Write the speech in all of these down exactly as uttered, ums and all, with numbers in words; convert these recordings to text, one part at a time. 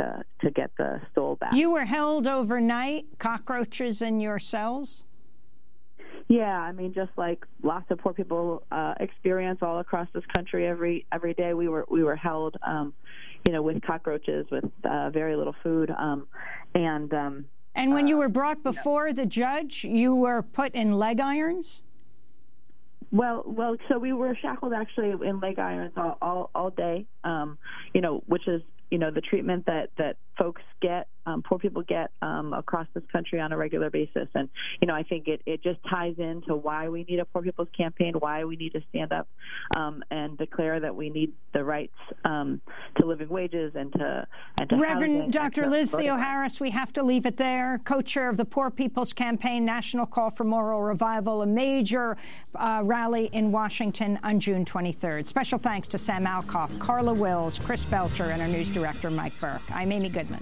to to get the stole back. You were held overnight, cockroaches in your cells? Yeah, I mean, just like lots of poor people uh, experience all across this country every every day, we were we were held, um, you know, with cockroaches, with uh, very little food, um, and um, and when uh, you were brought before you know, the judge, you were put in leg irons. Well, well, so we were shackled actually in leg irons all all, all day, um, you know, which is you know the treatment that that folks get, um, poor people get um, across this country on a regular basis. And, you know, I think it, it just ties into why we need a Poor People's Campaign, why we need to stand up um, and declare that we need the rights um, to living wages and to, and to Reverend Doctor Liz Theoharis, we have to leave it there. Co-chair of the Poor People's Campaign National Call for Moral Revival, a major uh, rally in Washington on June twenty-third. Special thanks to Sam Alcoff, Carla Wills, Chris Belcher, and our news director, Mike Burke. I'm Amy Goodman.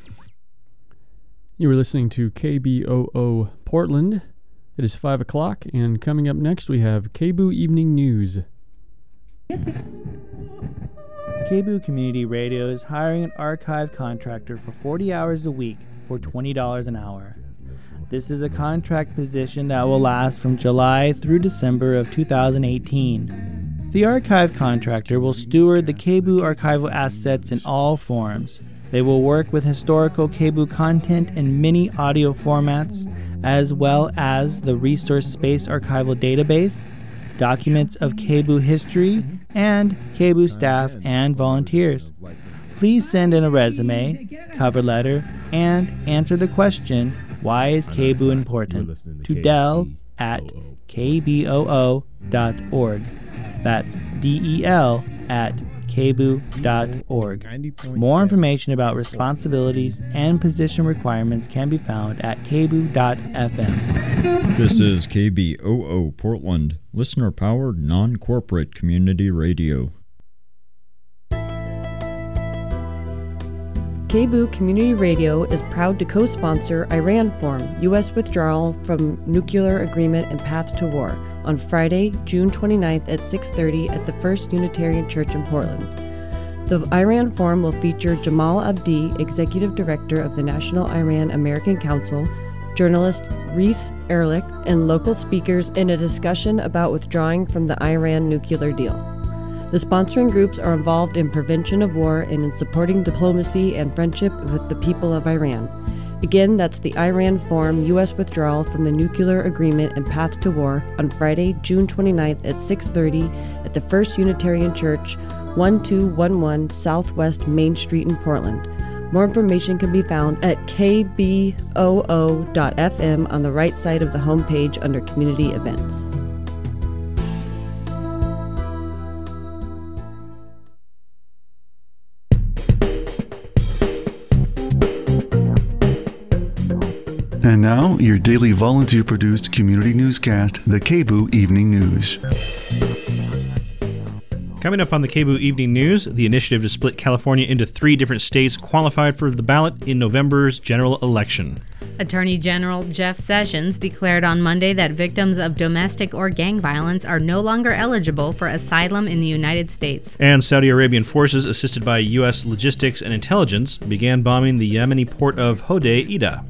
You were listening to K B O O Portland. It is five o'clock, and coming up next we have K B O O Evening News. K B O O Community Radio is hiring an archive contractor for forty hours a week for twenty dollars an hour. This is a contract position that will last from July through December of two thousand eighteen. The archive contractor will steward the K B O O archival assets in all forms. They will work with historical K B O O content in many audio formats, as well as the Resource Space Archival Database, documents of K B O O history, and K B O O staff and volunteers. Please send in a resume, cover letter, and answer the question, why is K B O O important, to Del at k b o o dot org. That's D E L at k b o o dot org. More information about responsibilities and position requirements can be found at k b o o dot f m. This is K B O O Portland, listener-powered, non-corporate community radio. K B O O Community Radio is proud to co-sponsor Iran Forum, U S Withdrawal from Nuclear Agreement and Path to War, on Friday, June twenty-ninth at six thirty at the First Unitarian Church in Portland. The Iran Forum will feature Jamal Abdi, Executive Director of the National Iran American Council, journalist Reese Ehrlich, and local speakers in a discussion about withdrawing from the Iran nuclear deal. The sponsoring groups are involved in prevention of war and in supporting diplomacy and friendship with the people of Iran. Again, that's the Iran Forum, U S Withdrawal from the Nuclear Agreement and Path to War, on Friday, June twenty-ninth at six thirty at the First Unitarian Church, one two one one Southwest Main Street in Portland. More information can be found at k b o o dot f m on the right side of the homepage under Community Events. And now, your daily volunteer-produced community newscast, the K B O O Evening News. Coming up on the K B O O Evening News, the initiative to split California into three different states qualified for the ballot in November's general election. Attorney General Jeff Sessions declared on Monday that victims of domestic or gang violence are no longer eligible for asylum in the United States. And Saudi Arabian forces, assisted by U S logistics and intelligence, began bombing the Yemeni port of Hodeidah.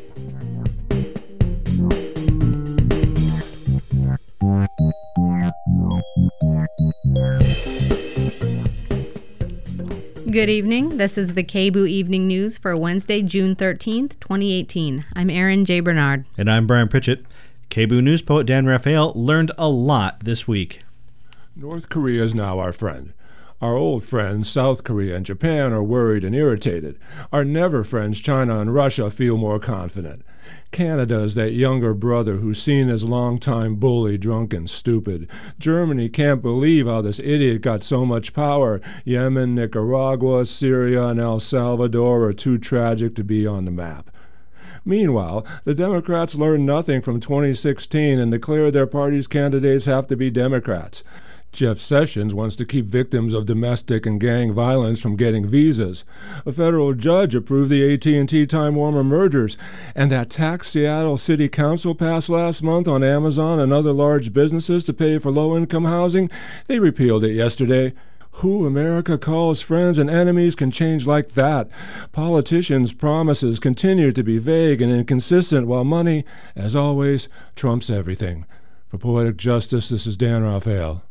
Good evening. This is the K B O O Evening News for Wednesday, June thirteenth, twenty eighteen. I'm Erin J. Bernard. And I'm Brian Pritchett. K B O O News poet Dan Raphael learned a lot this week. North Korea is now our friend. Our old friends, South Korea and Japan, are worried and irritated. Our never friends, China and Russia, feel more confident. Canada is that younger brother who's seen as longtime bully, drunk and stupid. Germany can't believe how this idiot got so much power. Yemen, Nicaragua, Syria, and El Salvador are too tragic to be on the map. Meanwhile, the Democrats learned nothing from twenty sixteen and declared their party's candidates have to be Democrats. Jeff Sessions wants to keep victims of domestic and gang violence from getting visas. A federal judge approved the A T and T Time Warner mergers, and that tax Seattle City Council passed last month on Amazon and other large businesses to pay for low-income housing, they repealed it yesterday. Who America calls friends and enemies can change like that. Politicians' promises continue to be vague and inconsistent, while money, as always, trumps everything. For Poetic Justice, this is Dan Raphael.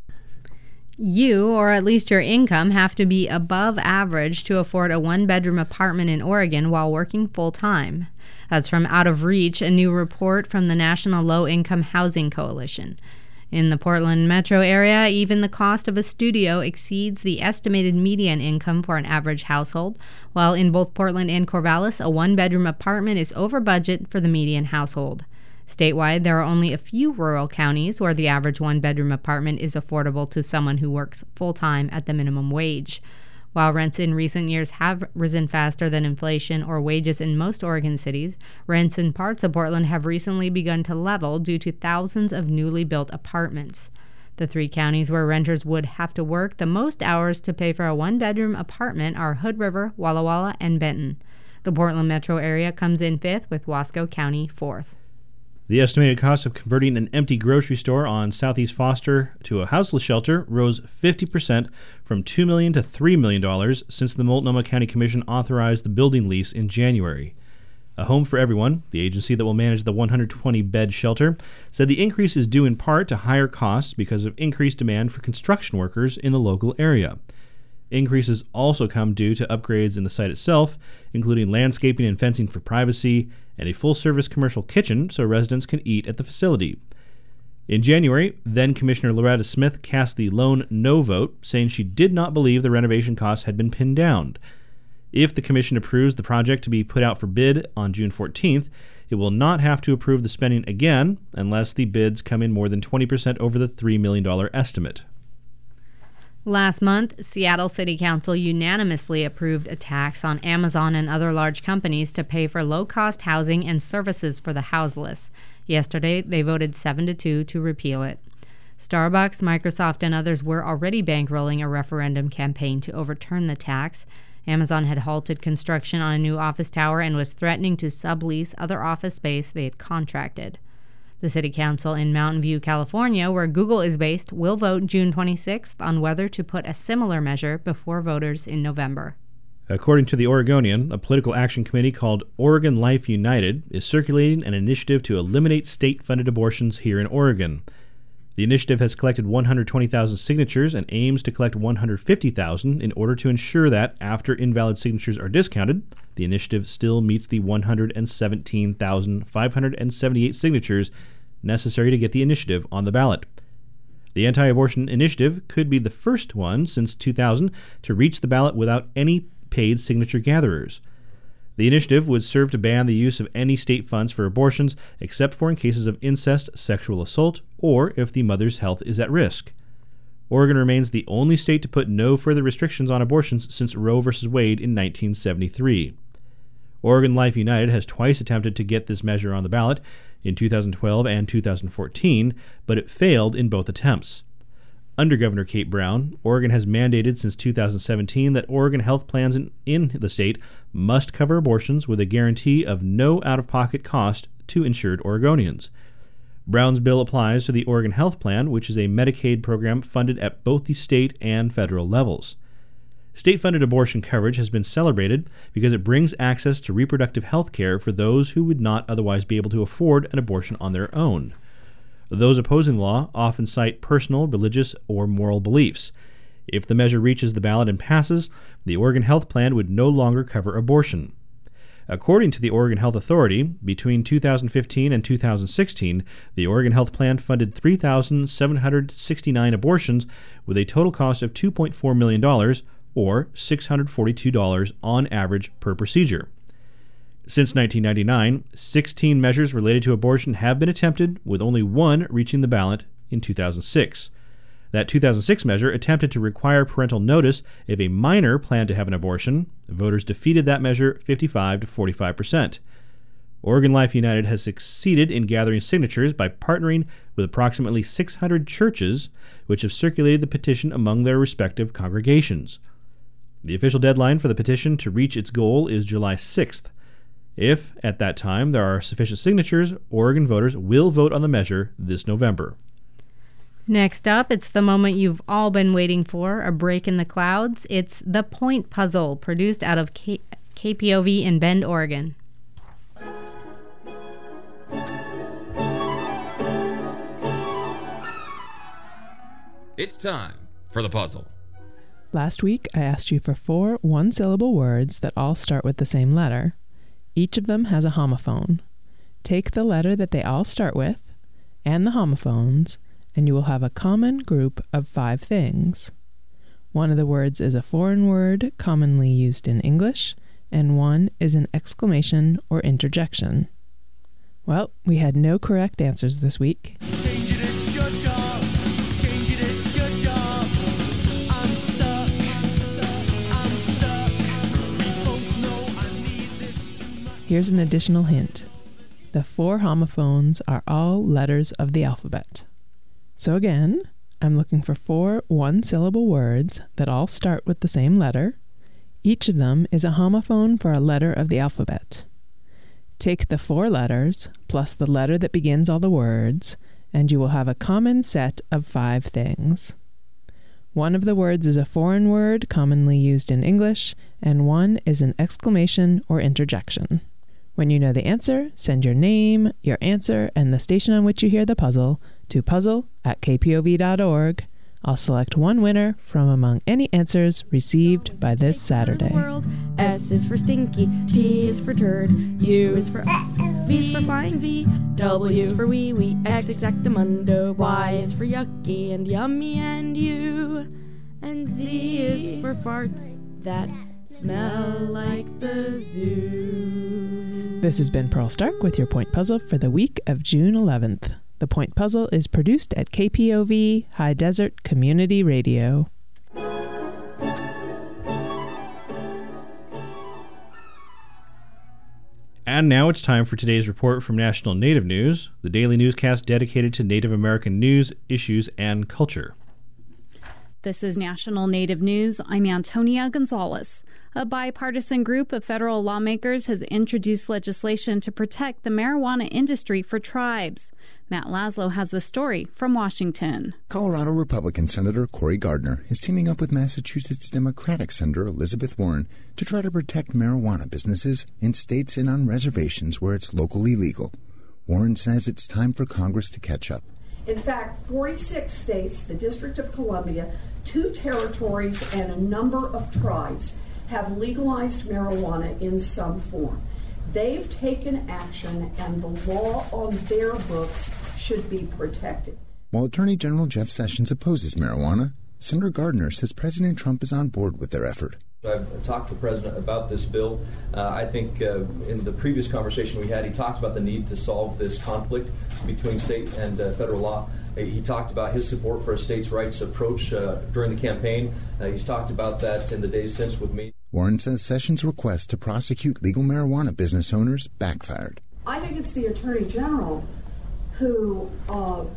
You, or at least your income, have to be above average to afford a one-bedroom apartment in Oregon while working full-time. That's from Out of Reach, a new report from the National Low-Income Housing Coalition. In the Portland metro area, even the cost of a studio exceeds the estimated median income for an average household, while in both Portland and Corvallis, a one-bedroom apartment is over budget for the median household. Statewide, there are only a few rural counties where the average one-bedroom apartment is affordable to someone who works full-time at the minimum wage. While rents in recent years have risen faster than inflation or wages in most Oregon cities, rents in parts of Portland have recently begun to level due to thousands of newly built apartments. The three counties where renters would have to work the most hours to pay for a one-bedroom apartment are Hood River, Walla Walla, and Benton. The Portland metro area comes in fifth, with Wasco County fourth. The estimated cost of converting an empty grocery store on Southeast Foster to a houseless shelter rose fifty percent from two million dollars to three million dollars since the Multnomah County Commission authorized the building lease in January. A Home for Everyone, the agency that will manage the one hundred twenty bed shelter, said the increase is due in part to higher costs because of increased demand for construction workers in the local area. Increases also come due to upgrades in the site itself, including landscaping and fencing for privacy, and a full-service commercial kitchen so residents can eat at the facility. In January, then-Commissioner Loretta Smith cast the lone no vote, saying she did not believe the renovation costs had been pinned down. If the Commission approves the project to be put out for bid on June fourteenth, it will not have to approve the spending again unless the bids come in more than twenty percent over the three million dollars estimate. Last month, Seattle City Council unanimously approved a tax on Amazon and other large companies to pay for low-cost housing and services for the houseless. Yesterday, they voted seven to two to repeal it. Starbucks, Microsoft, and others were already bankrolling a referendum campaign to overturn the tax. Amazon had halted construction on a new office tower and was threatening to sublease other office space they had contracted. The City Council in Mountain View, California, where Google is based, will vote June twenty-sixth on whether to put a similar measure before voters in November. According to the Oregonian, a political action committee called Oregon Life United is circulating an initiative to eliminate state-funded abortions here in Oregon. The initiative has collected one hundred twenty thousand signatures and aims to collect one hundred fifty thousand in order to ensure that, after invalid signatures are discounted, the initiative still meets the one hundred seventeen thousand five hundred seventy-eight signatures necessary to get the initiative on the ballot. The anti-abortion initiative could be the first one since two thousand to reach the ballot without any paid signature gatherers. The initiative would serve to ban the use of any state funds for abortions except for in cases of incest, sexual assault, or if the mother's health is at risk. Oregon remains the only state to put no further restrictions on abortions since Roe v. Wade in nineteen seventy-three. Oregon Life United has twice attempted to get this measure on the ballot, in two thousand twelve and two thousand fourteen, but it failed in both attempts. Under Governor Kate Brown, Oregon has mandated since two thousand seventeen that Oregon health plans in, in the state must cover abortions with a guarantee of no out-of-pocket cost to insured Oregonians. Brown's bill applies to the Oregon Health Plan, which is a Medicaid program funded at both the state and federal levels. State-funded abortion coverage has been celebrated because it brings access to reproductive health care for those who would not otherwise be able to afford an abortion on their own. Those opposing the law often cite personal, religious, or moral beliefs. If the measure reaches the ballot and passes, the Oregon Health Plan would no longer cover abortion. According to the Oregon Health Authority, between two thousand fifteen and two thousand sixteen, the Oregon Health Plan funded three thousand seven hundred sixty-nine abortions with a total cost of two point four million dollars, or six hundred forty-two dollars on average per procedure. Since nineteen ninety-nine, sixteen measures related to abortion have been attempted, with only one reaching the ballot in two thousand six. That two thousand six measure attempted to require parental notice if a minor planned to have an abortion. Voters defeated that measure fifty-five to forty-five percent. Oregon Life United has succeeded in gathering signatures by partnering with approximately six hundred churches, which have circulated the petition among their respective congregations. The official deadline for the petition to reach its goal is July sixth. If, at that time, there are sufficient signatures, Oregon voters will vote on the measure this November. Next up, it's the moment you've all been waiting for, a break in the clouds. It's The Point Puzzle, produced out of K- KPOV in Bend, Oregon. It's time for the puzzle. Last week, I asked you for four one-syllable words that all start with the same letter. Each of them has a homophone. Take the letter that they all start with and the homophones, and you will have a common group of five things. One of the words is a foreign word commonly used in English, and one is an exclamation or interjection. Well, we had no correct answers this week. Change it, it's your job. Change it, it's your job. I'm stuck. I'm stuck. We both know I need this too much. Here's an additional hint. The four homophones are all letters of the alphabet. So again, I'm looking for four one-syllable words that all start with the same letter. Each of them is a homophone for a letter of the alphabet. Take the four letters, plus the letter that begins all the words, and you will have a common set of five things. One of the words is a foreign word commonly used in English, and one is an exclamation or interjection. When you know the answer, send your name, your answer, and the station on which you hear the puzzle to puzzle at k p o v dot org. I'll select one winner from among any answers received by this Saturday. S is for stinky, T is for turd, U is for V is for flying V, W is for wee wee, X exactamundo, Y is for yucky and yummy and you, and Z is for farts that smell like the zoo. This has been Pearl Stark with your Point Puzzle for the week of June eleventh. The Point Puzzle is produced at K P O V High Desert Community Radio. And now it's time for today's report from National Native News, the daily newscast dedicated to Native American news, issues, and culture. This is National Native News. I'm Antonia Gonzalez. A bipartisan group of federal lawmakers has introduced legislation to protect the marijuana industry for tribes. Matt Laszlo has the story from Washington. Colorado Republican Senator Cory Gardner is teaming up with Massachusetts Democratic Senator Elizabeth Warren to try to protect marijuana businesses in states and on reservations where it's locally legal. Warren says it's time for Congress to catch up. In fact, forty-six states, the District of Columbia, two territories, and a number of tribes have legalized marijuana in some form. They've taken action, and the law on their books should be protected. While Attorney General Jeff Sessions opposes marijuana, Senator Gardner says President Trump is on board with their effort. I've talked to the President about this bill. Uh, I think uh, in the previous conversation we had, he talked about the need to solve this conflict between state and uh, federal law. He talked about his support for a states' rights approach uh, during the campaign. Uh, he's talked about that in the days since with me. Warren says Sessions' request to prosecute legal marijuana business owners backfired. I think it's the Attorney General who uh,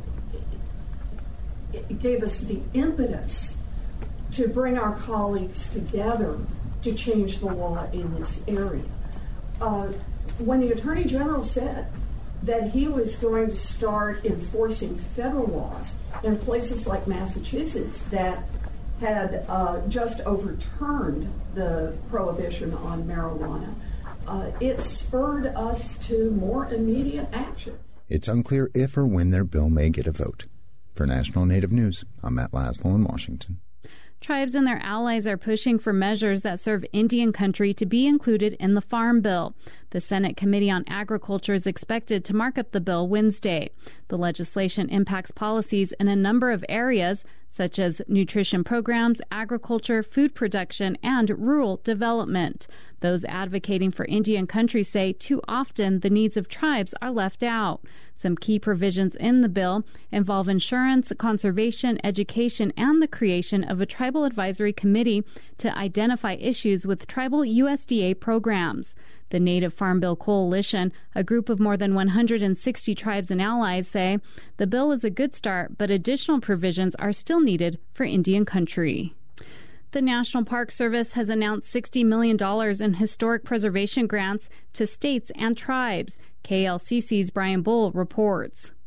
gave us the impetus to bring our colleagues together to change the law in this area. Uh, when the Attorney General said that he was going to start enforcing federal laws in places like Massachusetts that had uh, just overturned the prohibition on marijuana, uh, it spurred us to more immediate action. It's unclear if or when their bill may get a vote. For National Native News, I'm Matt Laszlo in Washington. Tribes and their allies are pushing for measures that serve Indian country to be included in the Farm Bill. The Senate Committee on Agriculture is expected to mark up the bill Wednesday. The legislation impacts policies in a number of areas, such as nutrition programs, agriculture, food production, and rural development. Those advocating for Indian country say too often the needs of tribes are left out. Some key provisions in the bill involve insurance, conservation, education, and the creation of a tribal advisory committee to identify issues with tribal U S D A programs. The Native Farm Bill Coalition, a group of more than one hundred sixty tribes and allies, say the bill is a good start, but additional provisions are still needed for Indian country. The National Park Service has announced sixty million dollars in historic preservation grants to states and tribes. K L C C's Brian Bull reports.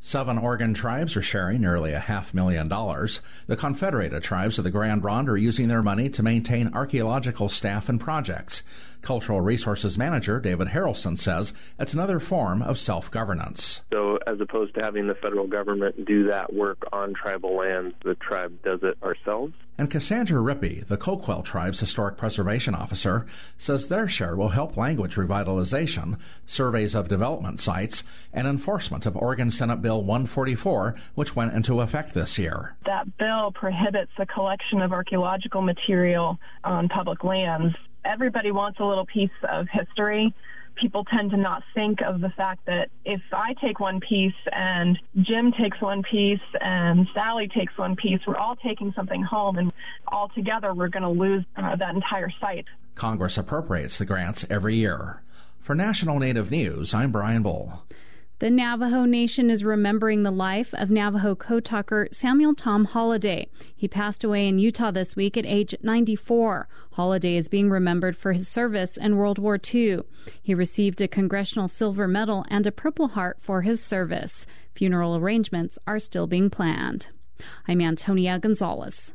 Seven Oregon tribes are sharing nearly a half million dollars. The Confederated Tribes of the Grand Ronde are using their money to maintain archaeological staff and projects. Cultural Resources Manager David Harrelson says it's another form of self-governance. So as opposed to having the federal government do that work on tribal lands, the tribe does it ourselves. And Cassandra Rippey, the Coquille Tribe's Historic Preservation Officer, says their share will help language revitalization, surveys of development sites, and enforcement of Oregon Senate Bill one forty-four, which went into effect this year. That bill prohibits the collection of archaeological material on public lands. Everybody wants a little piece of history. People tend to not think of the fact that if I take one piece and Jim takes one piece and Sally takes one piece, we're all taking something home, and all together we're going to lose uh, that entire site. Congress appropriates the grants every year. For National Native News, I'm Brian Bull. The Navajo Nation is remembering the life of Navajo code talker Samuel Tom Holliday. He passed away in Utah this week at age ninety-four. Holliday is being remembered for his service in World War Two. He received a Congressional Silver Medal and a Purple Heart for his service. Funeral arrangements are still being planned. I'm Antonia Gonzalez.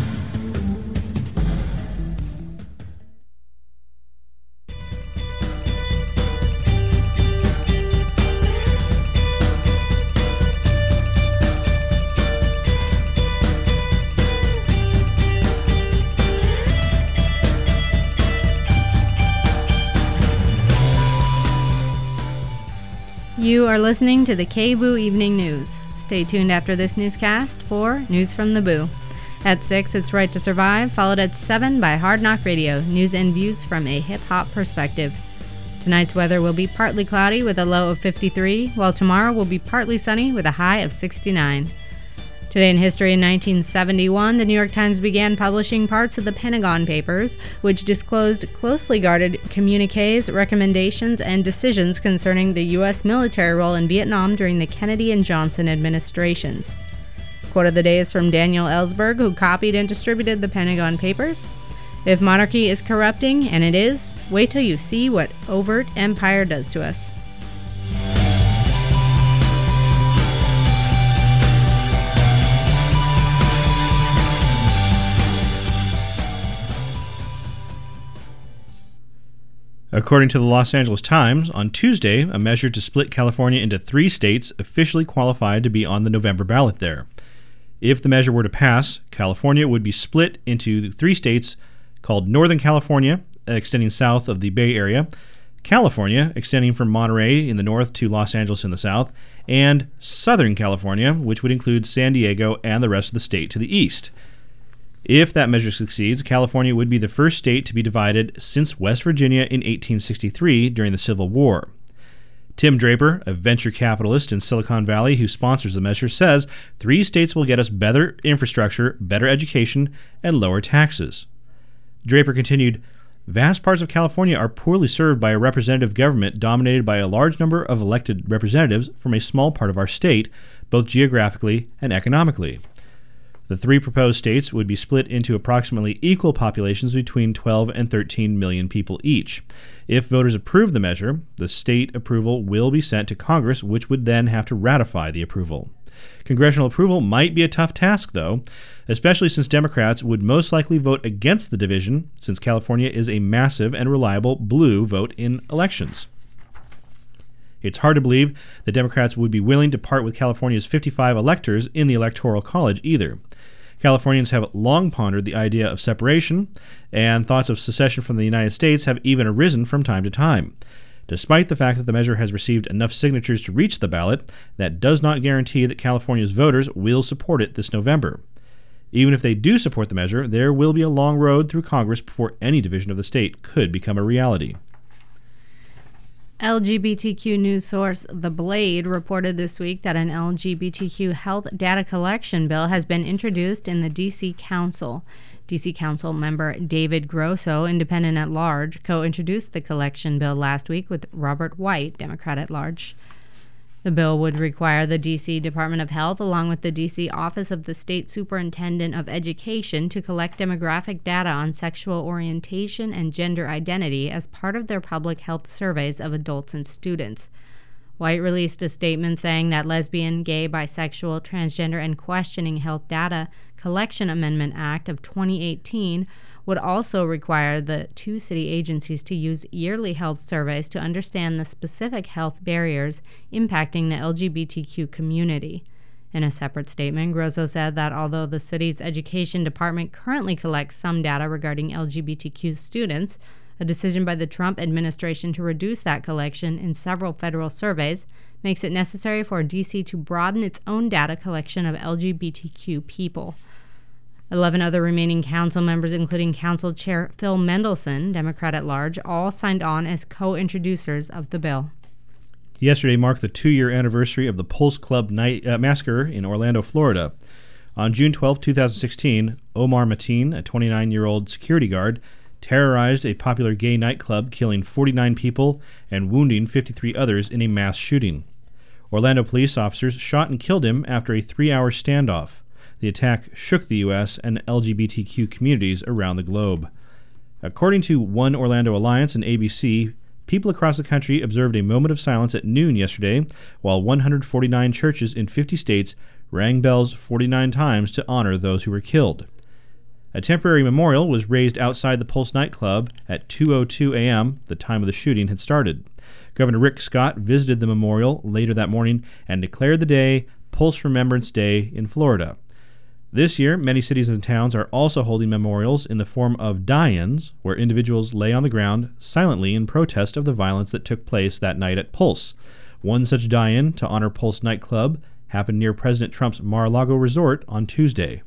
You are listening to the K-Boo Evening News. Stay tuned after this newscast for News from the Boo. At six, it's Right to Survive, followed at seven by Hard Knock Radio, news and views from a hip-hop perspective. Tonight's weather will be partly cloudy with a low of fifty-three, while tomorrow will be partly sunny with a high of sixty-nine. Today in history, in nineteen seventy-one, the New York Times began publishing parts of the Pentagon Papers, which disclosed closely guarded communiques, recommendations, and decisions concerning the U S military role in Vietnam during the Kennedy and Johnson administrations. Quote of the day is from Daniel Ellsberg, who copied and distributed the Pentagon Papers. If monarchy is corrupting, and it is, wait till you see what overt empire does to us. According to the Los Angeles Times, on Tuesday, a measure to split California into three states officially qualified to be on the November ballot there. If the measure were to pass, California would be split into three states called Northern California, extending south of the Bay Area, California, extending from Monterey in the north to Los Angeles in the south, and Southern California, which would include San Diego and the rest of the state to the east. If that measure succeeds, California would be the first state to be divided since West Virginia in eighteen sixty-three during the Civil War. Tim Draper, a venture capitalist in Silicon Valley who sponsors the measure, says three states will get us better infrastructure, better education, and lower taxes. Draper continued, "Vast parts of California are poorly served by a representative government dominated by a large number of elected representatives from a small part of our state, both geographically and economically." The three proposed states would be split into approximately equal populations between twelve and thirteen million people each. If voters approve the measure, the state approval will be sent to Congress, which would then have to ratify the approval. Congressional approval might be a tough task, though, especially since Democrats would most likely vote against the division, since California is a massive and reliable blue vote in elections. It's hard to believe that Democrats would be willing to part with California's fifty-five electors in the Electoral College either. Californians have long pondered the idea of separation, and thoughts of secession from the United States have even arisen from time to time. Despite the fact that the measure has received enough signatures to reach the ballot, that does not guarantee that California's voters will support it this November. Even if they do support the measure, there will be a long road through Congress before any division of the state could become a reality. L G B T Q news source The Blade reported this week that an L G B T Q health data collection bill has been introduced in the D C Council. D C Council member David Grosso, independent at large, co-introduced the collection bill last week with Robert White, Democrat at large. The bill would require the D C Department of Health, along with the D C Office of the State Superintendent of Education, to collect demographic data on sexual orientation and gender identity as part of their public health surveys of adults and students. White released a statement saying that Lesbian, Gay, Bisexual, Transgender, and Questioning Health Data Collection Amendment Act of twenty eighteen would also require the two city agencies to use yearly health surveys to understand the specific health barriers impacting the L G B T Q community. In a separate statement, Grosso said that although the city's education department currently collects some data regarding L G B T Q students, a decision by the Trump administration to reduce that collection in several federal surveys makes it necessary for D C to broaden its own data collection of L G B T Q people. Eleven other remaining council members, including Council Chair Phil Mendelson, Democrat at large, all signed on as co-introducers of the bill. Yesterday marked the two-year anniversary of the Pulse Club night, uh, massacre in Orlando, Florida. On June twelfth, twenty sixteen, Omar Mateen, a twenty-nine-year-old security guard, terrorized a popular gay nightclub, killing forty-nine people and wounding fifty-three others in a mass shooting. Orlando police officers shot and killed him after a three-hour standoff. The attack shook the U S and L G B T Q communities around the globe. According to One Orlando Alliance and A B C, people across the country observed a moment of silence at noon yesterday, while one hundred forty-nine churches in fifty states rang bells forty-nine times to honor those who were killed. A temporary memorial was raised outside the Pulse nightclub at two oh two a.m., the time of the shooting had started. Governor Rick Scott visited the memorial later that morning and declared the day Pulse Remembrance Day in Florida. This year, many cities and towns are also holding memorials in the form of die-ins, where individuals lay on the ground silently in protest of the violence that took place that night at Pulse. One such die-in to honor Pulse nightclub happened near President Trump's Mar-a-Lago resort on Tuesday.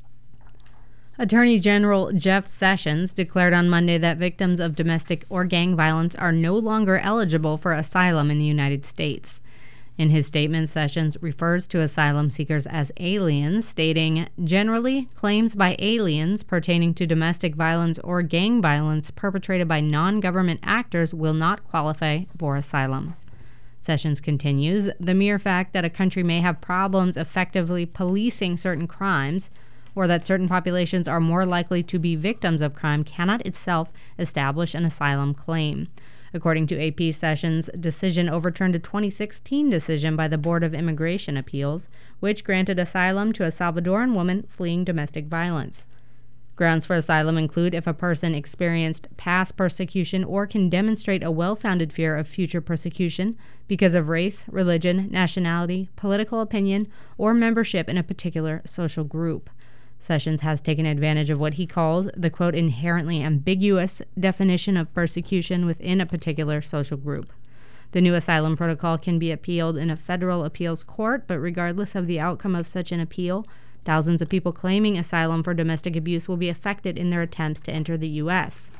Attorney General Jeff Sessions declared on Monday that victims of domestic or gang violence are no longer eligible for asylum in the United States. In his statement, Sessions refers to asylum seekers as aliens, stating, "Generally, claims by aliens pertaining to domestic violence or gang violence perpetrated by non-government actors will not qualify for asylum." Sessions continues, "The mere fact that a country may have problems effectively policing certain crimes or that certain populations are more likely to be victims of crime cannot itself establish an asylum claim." According to A P, Sessions' decision overturned a twenty sixteen decision by the Board of Immigration Appeals, which granted asylum to a Salvadoran woman fleeing domestic violence. Grounds for asylum include if a person experienced past persecution or can demonstrate a well-founded fear of future persecution because of race, religion, nationality, political opinion, or membership in a particular social group. Sessions has taken advantage of what he calls the, quote, inherently ambiguous definition of persecution within a particular social group. The new asylum protocol can be appealed in a federal appeals court, but regardless of the outcome of such an appeal, thousands of people claiming asylum for domestic abuse will be affected in their attempts to enter the U S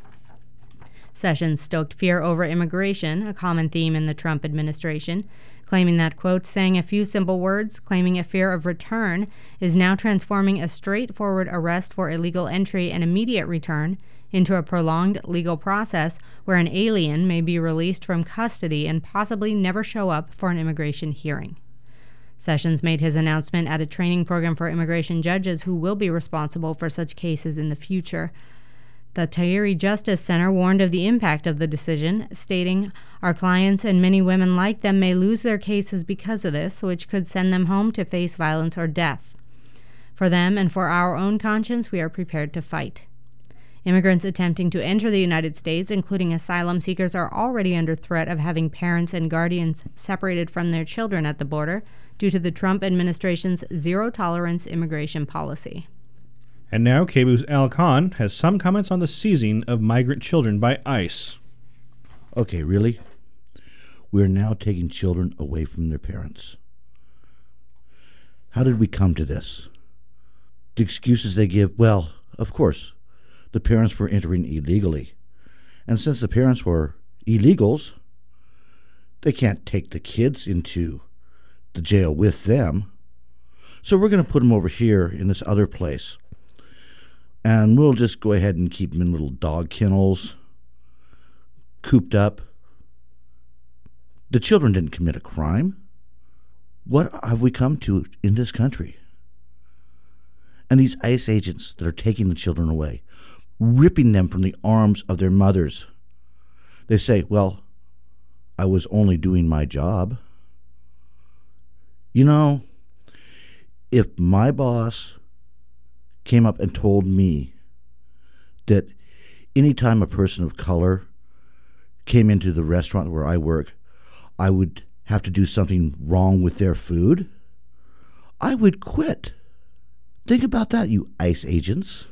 Sessions stoked fear over immigration, a common theme in the Trump administration, claiming that, quote, saying a few simple words, claiming a fear of return, is now transforming a straightforward arrest for illegal entry and immediate return into a prolonged legal process where an alien may be released from custody and possibly never show up for an immigration hearing. Sessions made his announcement at a training program for immigration judges who will be responsible for such cases in the future. The Tahiri Justice Center warned of the impact of the decision, stating, "Our clients and many women like them may lose their cases because of this, which could send them home to face violence or death. For them and for our own conscience, we are prepared to fight." Immigrants attempting to enter the United States, including asylum seekers, are already under threat of having parents and guardians separated from their children at the border due to the Trump administration's zero-tolerance immigration policy. And now, K B O's Al Khan has some comments on the seizing of migrant children by ICE. Okay, really? We are now taking children away from their parents. How did we come to this? The excuses they give, well, of course, the parents were entering illegally. And since the parents were illegals, they can't take the kids into the jail with them. So we're going to put them over here in this other place. And we'll just go ahead and keep them in little dog kennels, cooped up. The children didn't commit a crime. What have we come to in this country? And these ICE agents that are taking the children away, ripping them from the arms of their mothers. They say, well, I was only doing my job. You know, if my boss came up and told me that anytime a person of color came into the restaurant where I work, I would have to do something wrong with their food, I would quit. Think about that, you ICE agents.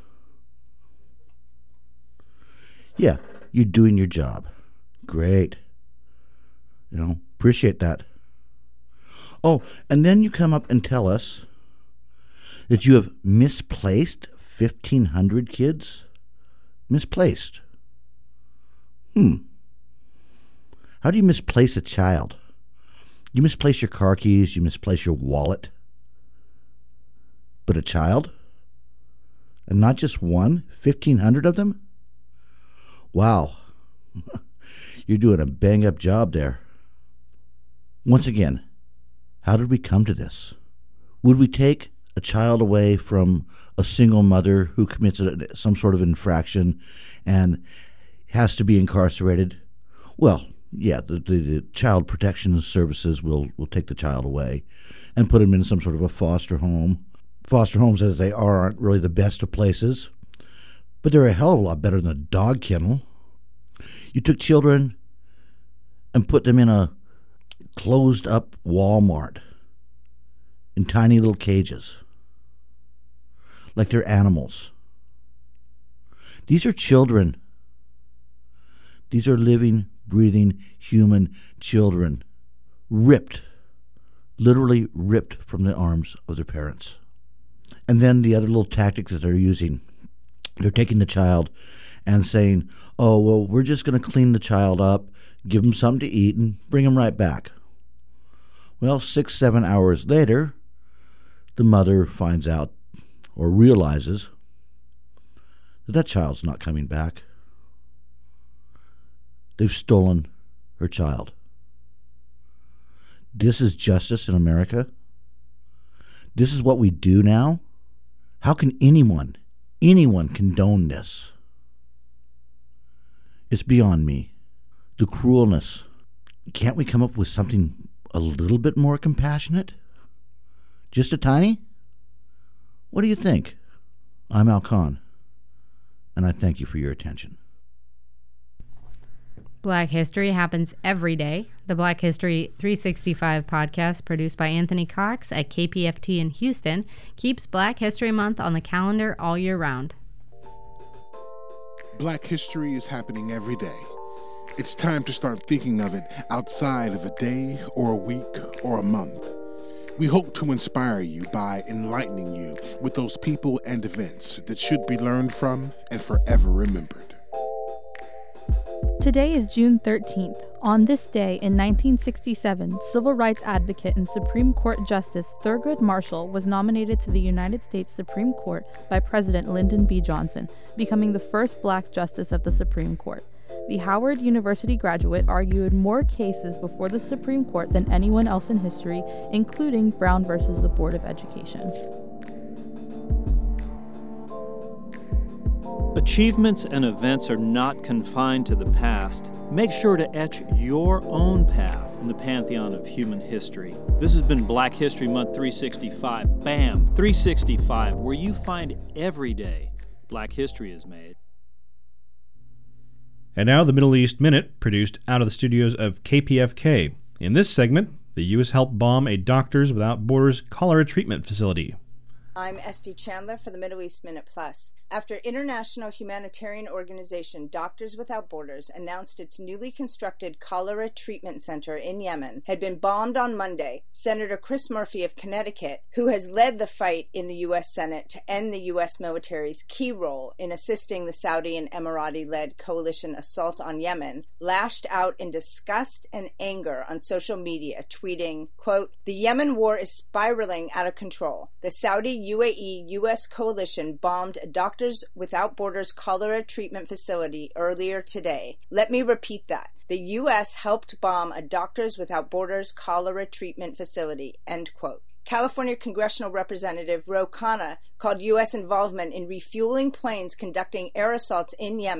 Yeah, you're doing your job. Great. You know, appreciate that. Oh, and then you come up and tell us that you have misplaced fifteen hundred kids? Misplaced. Hmm. How do you misplace a child? You misplace your car keys, you misplace your wallet. But a child? And not just one? fifteen hundred of them? Wow. You're doing a bang-up job there. Once again, how did we come to this? Would we take a child away from a single mother who commits a, some sort of infraction and has to be incarcerated? Well, yeah, the, the, the child protection services will, will take the child away and put him in some sort of a foster home. Foster homes, as they are, aren't really the best of places, but they're a hell of a lot better than a dog kennel. You took children and put them in a closed-up Walmart in tiny little cages, like they're animals. These are children. These are living, breathing, human children, ripped, literally ripped from the arms of their parents. And then the other little tactics that they're using, they're taking the child and saying, oh, well, we're just going to clean the child up, give him something to eat, and bring him right back. Well, six, seven hours later, the mother finds out or realizes that that child's not coming back. They've stolen her child. This is justice in America? This is what we do now? How can anyone, anyone condone this? It's beyond me. The cruelness. Can't we come up with something a little bit more compassionate? Just a tiny? What do you think? I'm Al Khan, and I thank you for your attention. Black History happens every day. The Black History three sixty-five podcast, produced by Anthony Cox at K P F T in Houston, keeps Black History Month on the calendar all year round. Black history is happening every day. It's time to start thinking of it outside of a day or a week or a month. We hope to inspire you by enlightening you with those people and events that should be learned from and forever remembered. Today is June thirteenth. On this day in nineteen sixty-seven, civil rights advocate and Supreme Court Justice Thurgood Marshall was nominated to the United States Supreme Court by President Lyndon B. Johnson, becoming the first black justice of the Supreme Court. The Howard University graduate argued more cases before the Supreme Court than anyone else in history, including Brown versus the Board of Education. Achievements and events are not confined to the past. Make sure to etch your own path in the pantheon of human history. This has been Black History Month three sixty-five. Bam! three sixty-five, where you find every day Black history is made. And now the Middle East Minute, produced out of the studios of K P F K. In this segment, the U S helped bomb a Doctors Without Borders cholera treatment facility. I'm Esty Chandler for the Middle East Minute Plus. After international humanitarian organization Doctors Without Borders announced its newly constructed cholera treatment center in Yemen had been bombed on Monday, Senator Chris Murphy of Connecticut, who has led the fight in the U S Senate to end the U S military's key role in assisting the Saudi and Emirati-led coalition assault on Yemen, lashed out in disgust and anger on social media, tweeting, quote, "The Yemen war is spiraling out of control. The Saudi U A E U S coalition bombed a Doctors Without Borders cholera treatment facility earlier today. Let me repeat that. The U S helped bomb a Doctors Without Borders cholera treatment facility," end quote. California Congressional Representative Ro Khanna called U S involvement in refueling planes conducting air assaults in Yemen,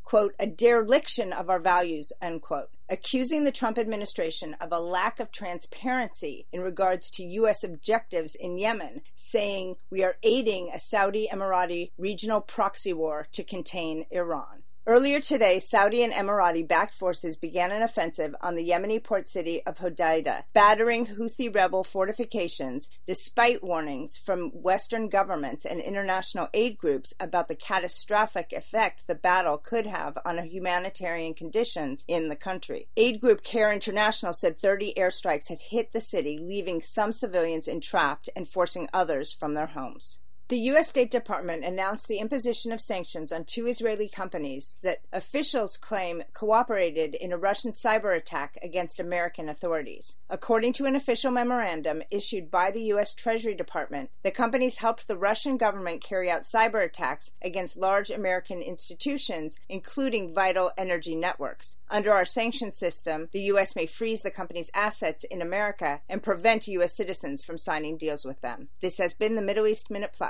quote, a dereliction of our values, unquote, accusing the Trump administration of a lack of transparency in regards to U S objectives in Yemen, saying we are aiding a Saudi Emirati regional proxy war to contain Iran. Earlier today, Saudi and Emirati-backed forces began an offensive on the Yemeni port city of Hodeidah, battering Houthi rebel fortifications despite warnings from Western governments and international aid groups about the catastrophic effect the battle could have on humanitarian conditions in the country. Aid group CARE International said thirty airstrikes had hit the city, leaving some civilians entrapped and forcing others from their homes. The U S State Department announced the imposition of sanctions on two Israeli companies that officials claim cooperated in a Russian cyber attack against American authorities. According to an official memorandum issued by the U S Treasury Department, the companies helped the Russian government carry out cyber attacks against large American institutions, including vital energy networks. Under our sanctions system, the U S may freeze the company's assets in America and prevent U S citizens from signing deals with them. This has been the Middle East Minute Plus.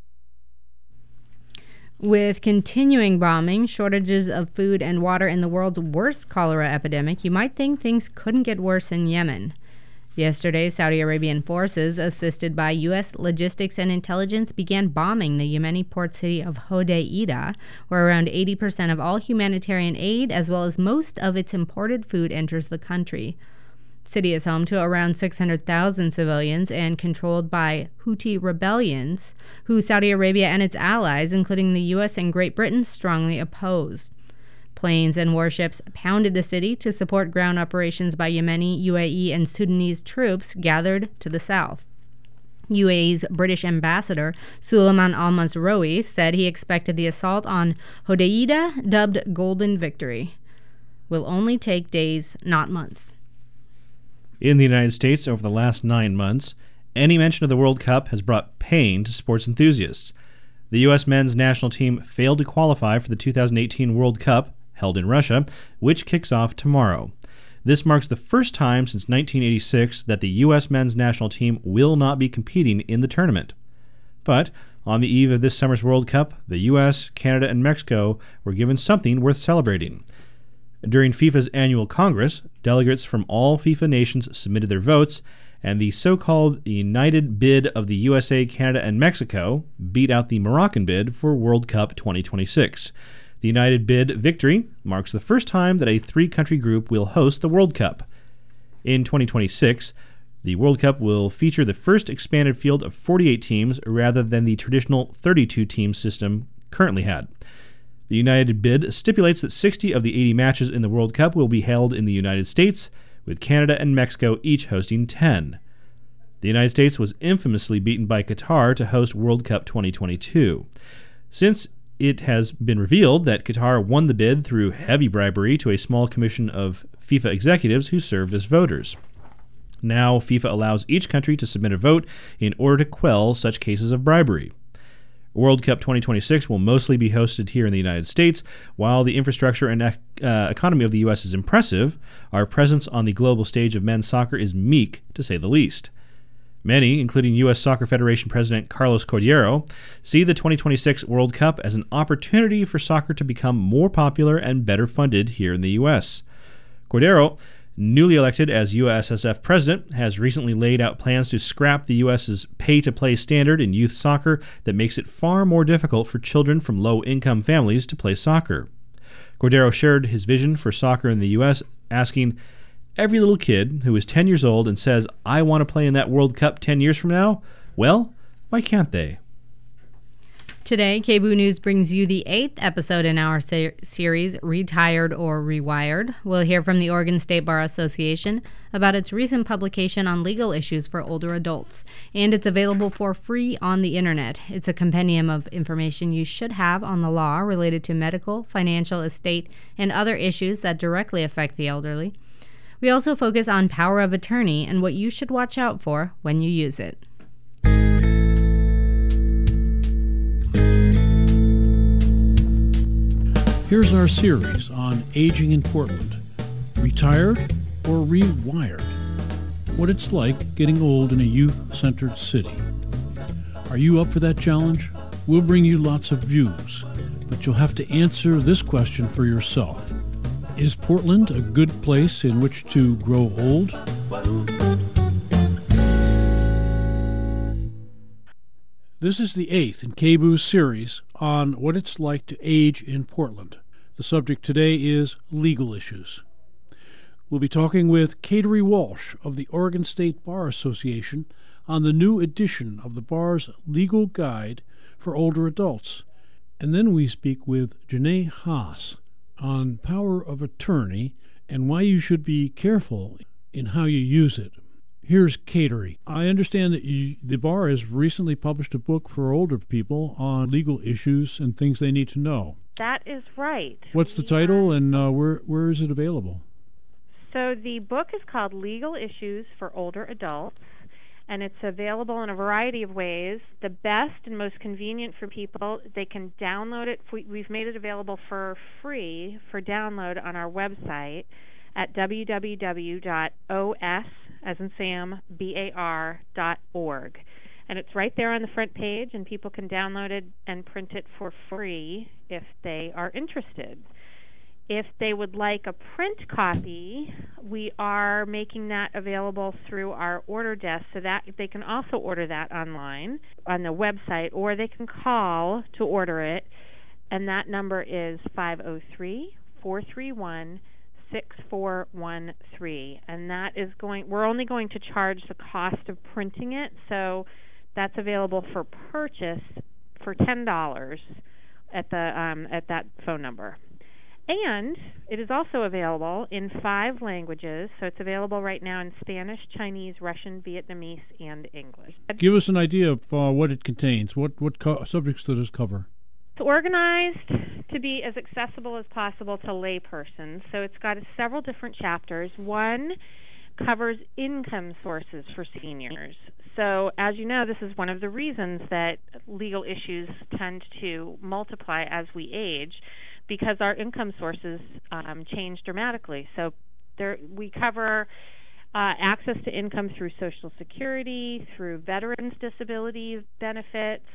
With continuing bombing, shortages of food and water, in the world's worst cholera epidemic, you might think things couldn't get worse in Yemen. Yesterday, Saudi Arabian forces, assisted by U S logistics and intelligence, began bombing the Yemeni port city of Hodeidah, where around eighty percent of all humanitarian aid, as well as most of its imported food, enters the country. The city is home to around six hundred thousand civilians and controlled by Houthi rebellions, who Saudi Arabia and its allies, including the U S and Great Britain, strongly opposed. Planes and warships pounded the city to support ground operations by Yemeni, U A E, and Sudanese troops gathered to the south. U A E's British ambassador, Suleiman al-Mazroui, said he expected the assault on Hodeidah, dubbed Golden Victory, will only take days, not months. In the United States, over the last nine months, any mention of the World Cup has brought pain to sports enthusiasts. The U S men's national team failed to qualify for the two thousand eighteen World Cup, held in Russia, which kicks off tomorrow. This marks the first time since nineteen eighty-six that the U S men's national team will not be competing in the tournament. But on the eve of this summer's World Cup, the U S, Canada, and Mexico were given something worth celebrating. During FIFA's annual Congress, delegates from all FIFA nations submitted their votes, and the so-called united bid of the U S A, Canada, and Mexico beat out the Moroccan bid for World Cup twenty twenty-six. The united bid victory marks the first time that a three-country group will host the World Cup. In twenty twenty-six, the World Cup will feature the first expanded field of forty-eight teams rather than the traditional thirty-two team system currently had. The united bid stipulates that sixty of the eighty matches in the World Cup will be held in the United States, with Canada and Mexico each hosting ten. The United States was infamously beaten by Qatar to host World Cup twenty twenty-two. Since it has been revealed that Qatar won the bid through heavy bribery to a small commission of FIFA executives who served as voters. Now, FIFA allows each country to submit a vote in order to quell such cases of bribery. World Cup twenty twenty-six will mostly be hosted here in the United States. While the infrastructure and uh, economy of the U S is impressive, our presence on the global stage of men's soccer is meek, to say the least. Many, including U S Soccer Federation President Carlos Cordero, see the twenty twenty-six World Cup as an opportunity for soccer to become more popular and better funded here in the U S. Cordero, newly elected as U S S F president, has recently laid out plans to scrap the U S's pay-to-play standard in youth soccer that makes it far more difficult for children from low-income families to play soccer. Cordero shared his vision for soccer in the U S, asking, "Every little kid who is ten years old and says, 'I want to play in that World Cup ten years from now,' well, why can't they?" Today, K B O O News brings you the eighth episode in our ser- series, Retired or Rewired. We'll hear from the Oregon State Bar Association about its recent publication on legal issues for older adults, and it's available for free on the internet. It's a compendium of information you should have on the law related to medical, financial, estate, and other issues that directly affect the elderly. We also focus on power of attorney and what you should watch out for when you use it. Here's our series on aging in Portland, Retired or Rewired, what it's like getting old in a youth-centered city. Are you up for that challenge? We'll bring you lots of views, but you'll have to answer this question for yourself. Is Portland a good place in which to grow old? This is the eighth in K B O O's series on what it's like to age in Portland. The subject today is legal issues. We'll be talking with Kateri Walsh of the Oregon State Bar Association on the new edition of the bar's legal guide for older adults. And then we speak with Janae Haas on power of attorney and why you should be careful in how you use it. Here's Kateri. I understand that you, the bar has recently published a book for older people on legal issues and things they need to know. That is right. What's the title, and uh, where where is it available? So the book is called Legal Issues for Older Adults, and it's available in a variety of ways. The best and most convenient for people, they can download it. We've made it available for free for download on our website at w w w dot o s as in Sam, B A R dot org. And it's right there on the front page, and people can download it and print it for free if they are interested. If they would like a print copy, we are making that available through our order desk, so that they can also order that online on the website, or they can call to order it, and that number is five oh three, four three one, six four one three, and that is going, we're only going to charge the cost of printing it, so that's available for purchase for ten dollars at the um, at that phone number. And it is also available in five languages, so it's available right now in Spanish, Chinese, Russian, Vietnamese, and English. Give us an idea of uh, what it contains. What what co- subjects does it cover? It's organized to be as accessible as possible to laypersons, so it's got several different chapters. One covers income sources for seniors. So, as you know, this is one of the reasons that legal issues tend to multiply as we age, because our income sources um, change dramatically. So there, we cover uh, access to income through Social Security, through veterans' disability benefits,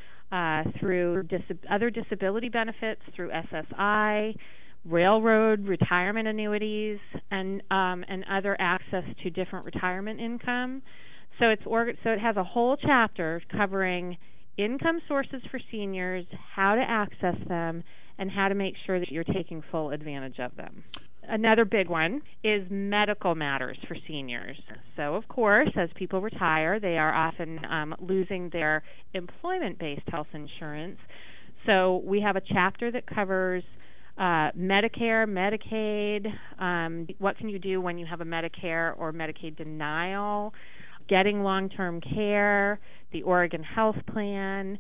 uh, through dis- other disability benefits, through S S I, railroad retirement annuities, and um, and other access to different retirement income. So it's org- so it has a whole chapter covering income sources for seniors, how to access them, and how to make sure that you're taking full advantage of them. Another big one is medical matters for seniors. So, of course, as people retire, they are often um, losing their employment-based health insurance. So we have a chapter that covers uh, Medicare, Medicaid, um, what can you do when you have a Medicare or Medicaid denial, getting long-term care, the Oregon Health Plan,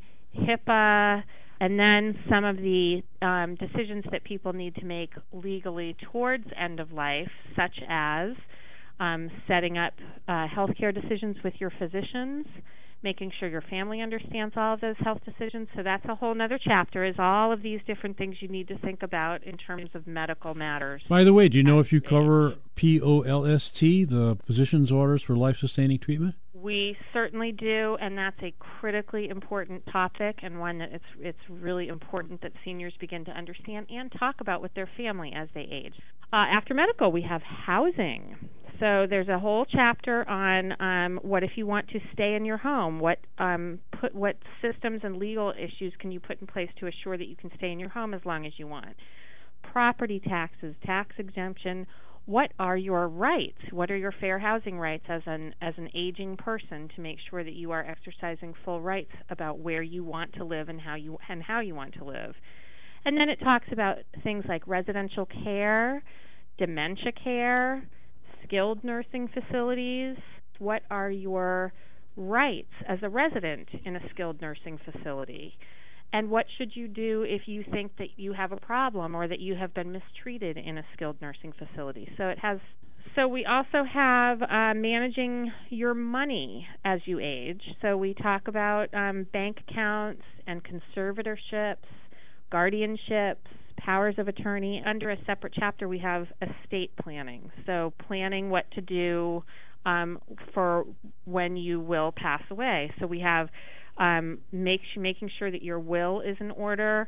HIPAA, and then some of the um, decisions that people need to make legally towards end of life, such as um, setting up uh, healthcare decisions with your physicians, making sure your family understands all of those health decisions. So that's a whole other chapter, is all of these different things you need to think about in terms of medical matters. By the way, do you know if you cover P O L S T, the physician's orders for life-sustaining treatment? We certainly do, and that's a critically important topic, and one that it's it's really important that seniors begin to understand and talk about with their family as they age. Uh, after medical, we have housing. So there's a whole chapter on um, what if you want to stay in your home, what um, put what systems and legal issues can you put in place to assure that you can stay in your home as long as you want. Property taxes, tax exemption. What are your rights? What are your fair housing rights as an as an aging person to make sure that you are exercising full rights about where you want to live and how you and how you want to live? And then it talks about things like residential care, dementia care, skilled nursing facilities. What are your rights as a resident in a skilled nursing facility? And what should you do if you think that you have a problem or that you have been mistreated in a skilled nursing facility? So it has. So we also have uh, managing your money as you age. So we talk about um, bank accounts and conservatorships, guardianships, powers of attorney. Under a separate chapter, we have estate planning. So planning what to do um, for when you will pass away. So we have Um, make, making sure that your will is in order,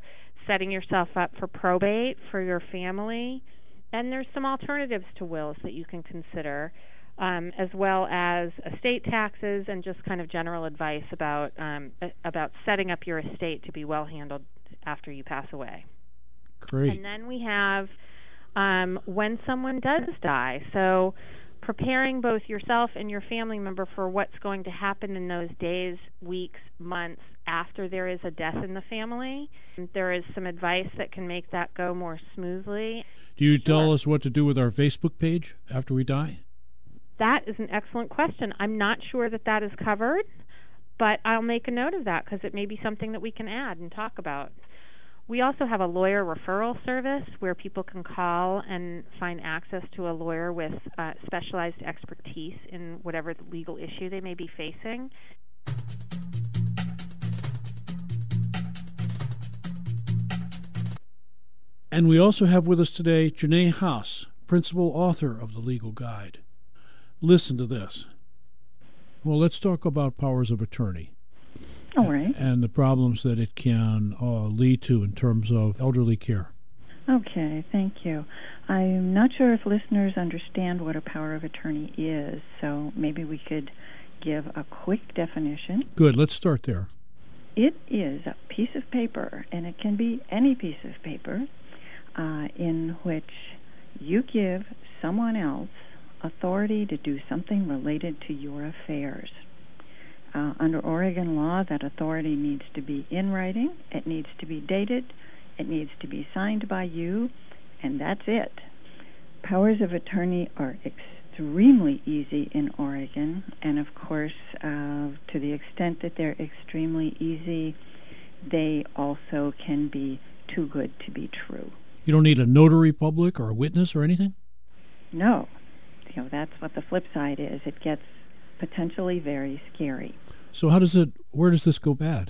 setting yourself up for probate for your family. And there's some alternatives to wills that you can consider, um, as well as estate taxes and just kind of general advice about um, about setting up your estate to be well handled after you pass away. Great. And then we have um, when someone does die. So preparing both yourself and your family member for what's going to happen in those days, weeks, months after there is a death in the family. There is some advice that can make that go more smoothly. Do you tell us what to do with our Facebook page after we die? That is an excellent question. I'm not sure that that is covered, but I'll make a note of that because it may be something that we can add and talk about. We also have a lawyer referral service where people can call and find access to a lawyer with uh, specialized expertise in whatever legal issue they may be facing. And we also have with us today Janae Haas, principal author of the Legal Guide. Listen to this. Well, let's talk about powers of attorney. All right. And the problems that it can uh, lead to in terms of elderly care. Okay, thank you. I'm not sure if listeners understand what a power of attorney is, so maybe we could give a quick definition. Good, let's start there. It is a piece of paper, and it can be any piece of paper, uh, in which you give someone else authority to do something related to your affairs. Uh, under Oregon law, that authority needs to be in writing, it needs to be dated, it needs to be signed by you, and that's it. Powers of attorney are extremely easy in Oregon, and of course, uh, to the extent that they're extremely easy, they also can be too good to be true. You don't need a notary public or a witness or anything? No. You know, that's what the flip side is. It gets potentially very scary. So how does it, where does this go bad?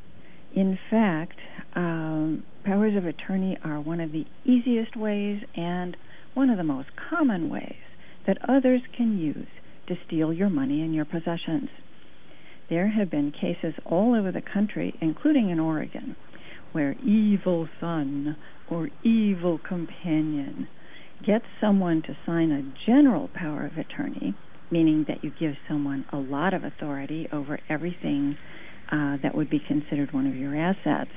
In fact, um, powers of attorney are one of the easiest ways and one of the most common ways that others can use to steal your money and your possessions. There have been cases all over the country, including in Oregon, where evil son or evil companion gets someone to sign a general power of attorney, meaning that you give someone a lot of authority over everything uh, that would be considered one of your assets.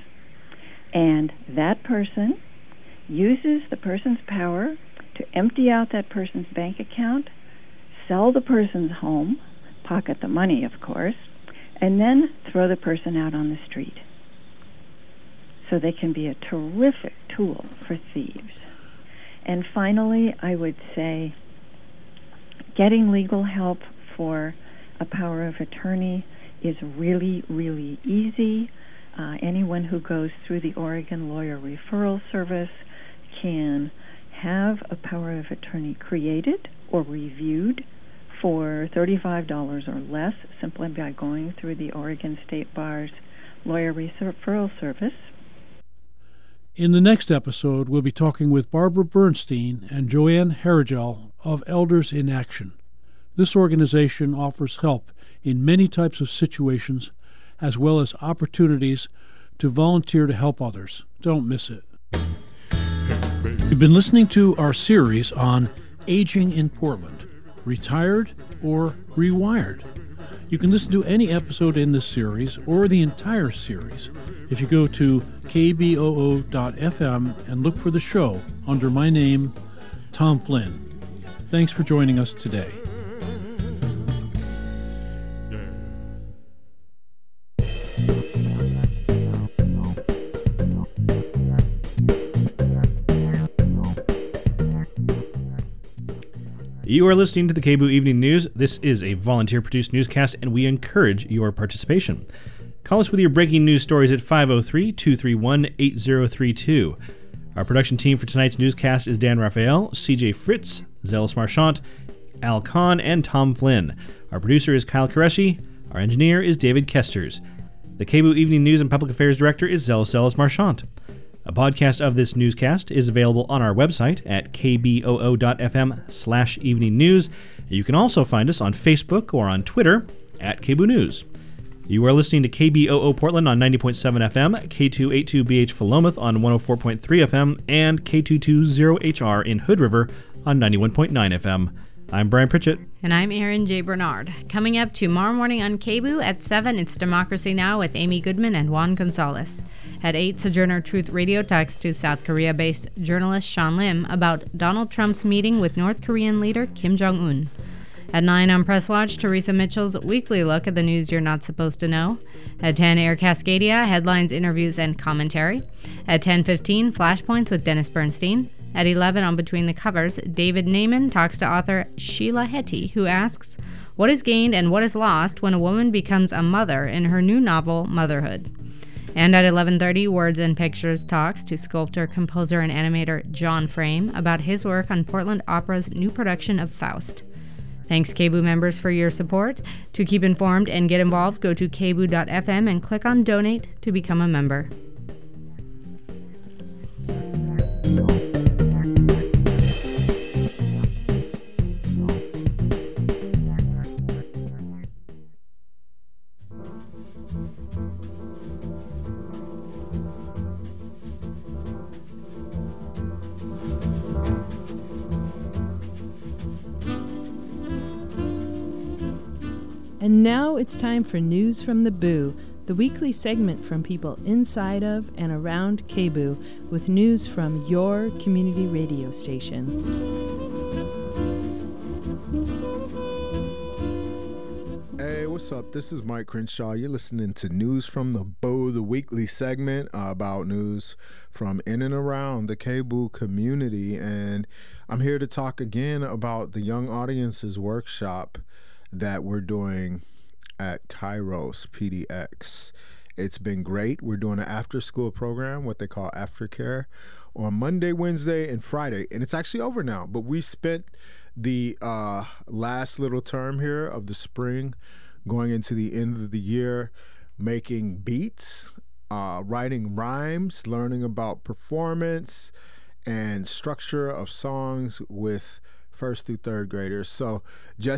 And that person uses the person's power to empty out that person's bank account, sell the person's home, pocket the money, of course, and then throw the person out on the street. So they can be a terrific tool for thieves. And finally, I would say getting legal help for a power of attorney is really, really easy. Uh, anyone who goes through the Oregon Lawyer Referral Service can have a power of attorney created or reviewed for thirty-five dollars or less simply by going through the Oregon State Bar's Lawyer Referral Service. In the next episode, we'll be talking with Barbara Bernstein and Joanne Herigel of Elders in Action. This organization offers help in many types of situations, as well as opportunities to volunteer to help others. Don't miss it. You've been listening to our series on aging in Portland, retired or rewired. You can listen to any episode in this series or the entire series if you go to K B O O dot F M and look for the show under my name, Tom Flynn. Thanks for joining us today. You are listening to the K B O O Evening News. This is a volunteer-produced newscast, and we encourage your participation. Call us with your breaking news stories at five oh three, two three one, eight oh three two. Our production team for tonight's newscast is Dan Raphael, C J Fritz, Zealous Marchant, Al Kahn, and Tom Flynn. Our producer is Kyle Koreshi. Our engineer is David Kesters. The K B O O Evening News and Public Affairs Director is Zealous Zealous Marchant. A podcast of this newscast is available on our website at K B O O dot F M slash evening news. You can also find us on Facebook or on Twitter at K B O O News. You are listening to K B O O Portland on ninety point seven F M, K two eighty-two B H Philomath on one oh four point three F M, and K two twenty H R in Hood River on ninety-one point nine F M. I'm Brian Pritchett. And I'm Erin J. Bernard. Coming up tomorrow morning on K B O O at seven, it's Democracy Now! With Amy Goodman and Juan Gonzalez. At eight, Sojourner Truth Radio talks to South Korea-based journalist Sean Lim about Donald Trump's meeting with North Korean leader Kim Jong-un. At nine on Press Watch, Teresa Mitchell's weekly look at the news you're not supposed to know. At ten, Air Cascadia, headlines, interviews, and commentary. At ten fifteen, Flashpoints with Dennis Bernstein. At eleven on Between the Covers, David Naiman talks to author Sheila Hetty, who asks, what is gained and what is lost when a woman becomes a mother in her new novel, Motherhood? And at eleven thirty, Words and Pictures talks to sculptor, composer, and animator John Frame about his work on Portland Opera's new production of Faust. Thanks, K B O O members, for your support. To keep informed and get involved, go to k b o o dot f m and click on Donate to become a member. And now it's time for News from the Boo, the weekly segment from people inside of and around K B O O with news from your community radio station. Hey, what's up? This is Mike Crenshaw. You're listening to News from the Boo, the weekly segment uh, about news from in and around the K B O O community. And I'm here to talk again about the Young Audiences Workshop that we're doing at Kairos P D X. It's been great. We're doing an after-school program, what they call aftercare, on Monday, Wednesday, and Friday. And it's actually over now. But we spent the uh, last little term here of the spring going into the end of the year making beats, uh, writing rhymes, learning about performance and structure of songs with first through third graders. So just